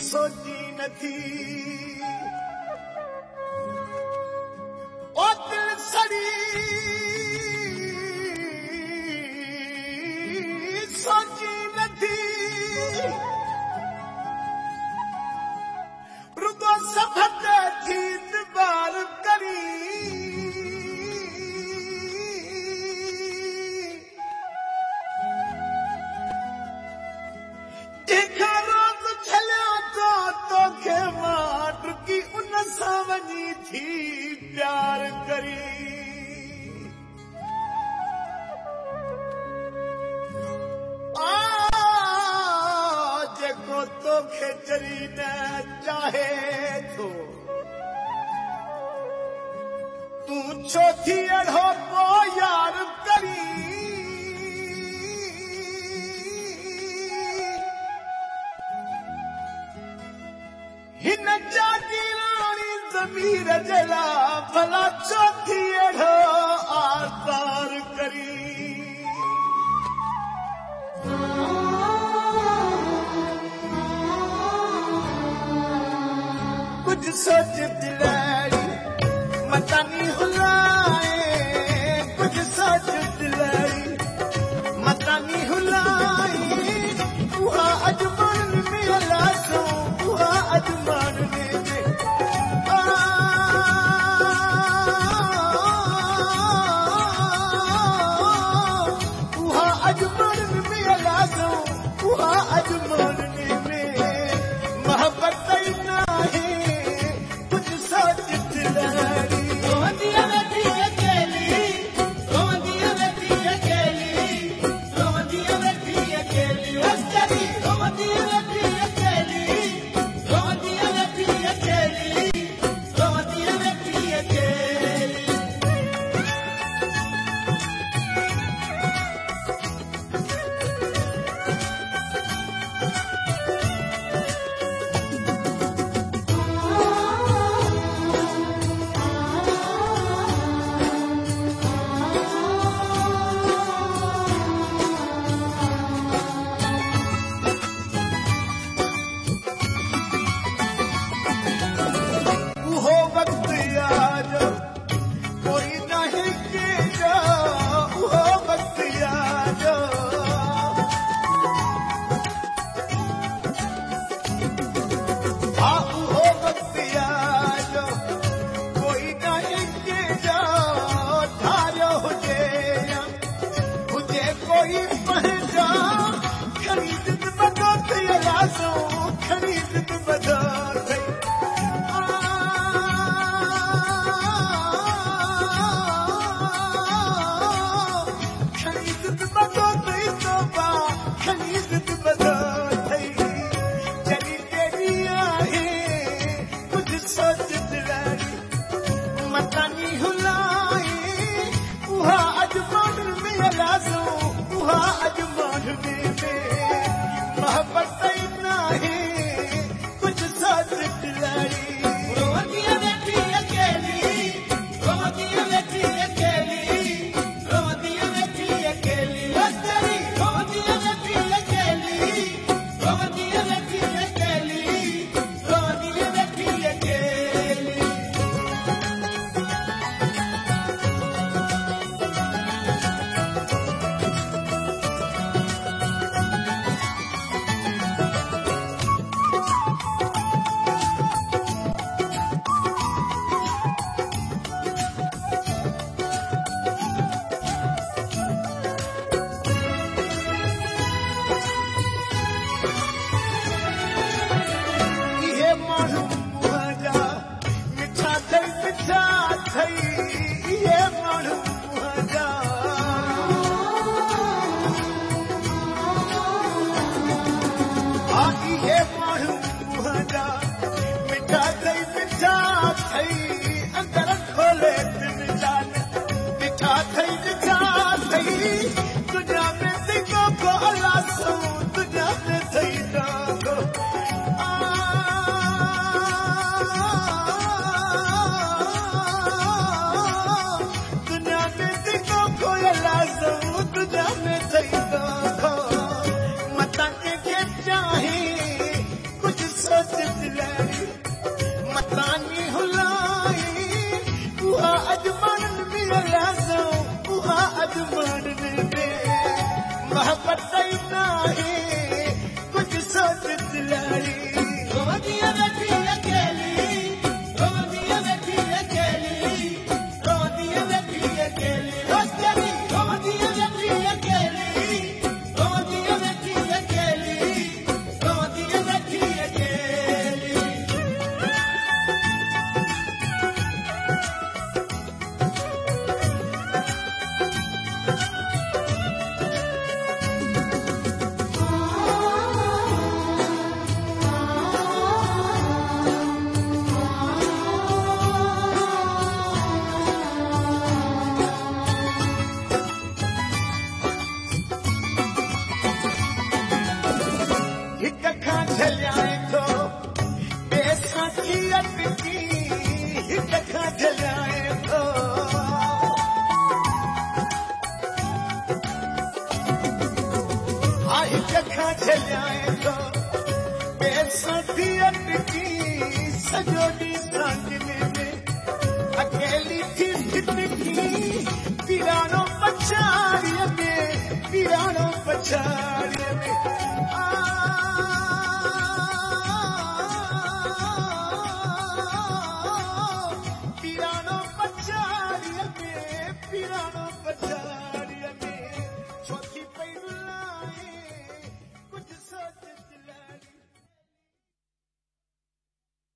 सोची नथी ओ दिल सड़ी सोची नथी रुगो सफ़त थी बार करी सावनी थी प्यार करी आज को तो खेचरी न चाहे तो तू चौथी अढ़ो को यार करी हिन जाती ज़मीर जला भला चौथी अढ़ो आसार करी कुछ सोच दिलाई मतानी हुलाए कुछ सोच दिलाई मतानी हुलाई वहाँ अजमान में लाशों वहाँ अजमान में मोहब्बत नहीं कुछ सोच दिलाई मानने में मोहब्बत इतना है कुछ सोच दिलाई रोदिया बैठी अकेली रोदिया बैठी अकेली रोदिया बैठी अकेली रोदिया बैठी अकेली रोदिया बैठी अकेली रोदिया बैठी अकेली हिक खां झलियाए थो बेसाखी अटकी हिक खां झलियाए थो हा हिक खां झलियाए थो बेसाखी अटकी सॼो ॾींहुं सांझने में अकेली थी ज़िंदगी पिराणो पछाड़ीअ में पिराणो पछाड़ीअ में पिराणो पछाड़ीअ में पिराणो पछाड़ीअ